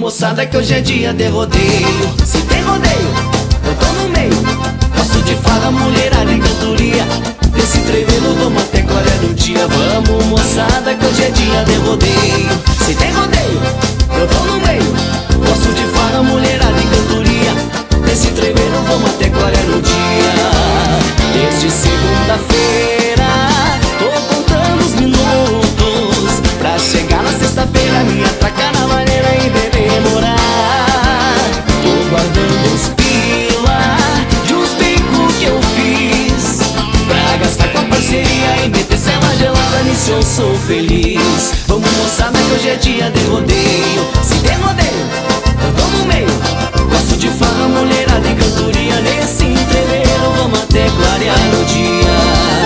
moçada, que hoje é dia de rodeio. Se tem rodeio, eu tô no meio. Gosto de farra, mulherada e cantoria. Desse entrevelo vamos até clarear o dia. Vamos, moçada, que hoje é dia de rodeio. Se tem rodeio, eu tô no meio. Gosto de farra, mulherada e cantoria. Desse entrevelo vamos até clarear o dia. Desde segunda-feira tô contando os minutos pra chegar na sexta-feira, me atracar na maneira e beber morar. Tô guardando os pila de uns bicos que eu fiz pra gastar com a parceria e meter cela gelada, nisso eu sou feliz. Vamos, moçada, que hoje é dia de rodeio. Se tem rodeio, eu tô no meio. Gosto de farra, mulherada e cantoria. Nesse entreveiro vamos até clarear o dia.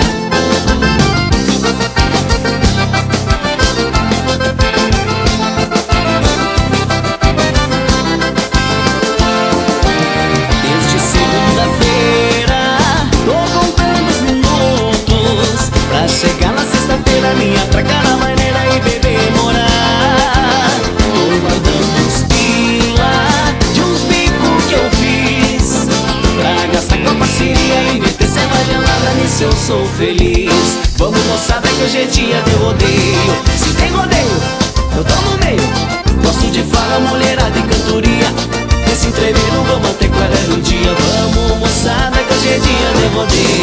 Desde segunda-feira tô contando os minutos pra chegar na sexta-feira, me atracar na maneira e beber morar. Tô guardando os pila de uns bicos que eu fiz pra gastar com a parceria e meter cela gelada, nisso eu sou feliz. Vamos, moçada, que hoje é dia de rodeio. Se tem rodeio, eu tô no meio. Gosto de farra, mulherada e cantoria. Nesse entreveiro vamos até clarear o dia. Vamos, moçada, que hoje é dia de rodeio.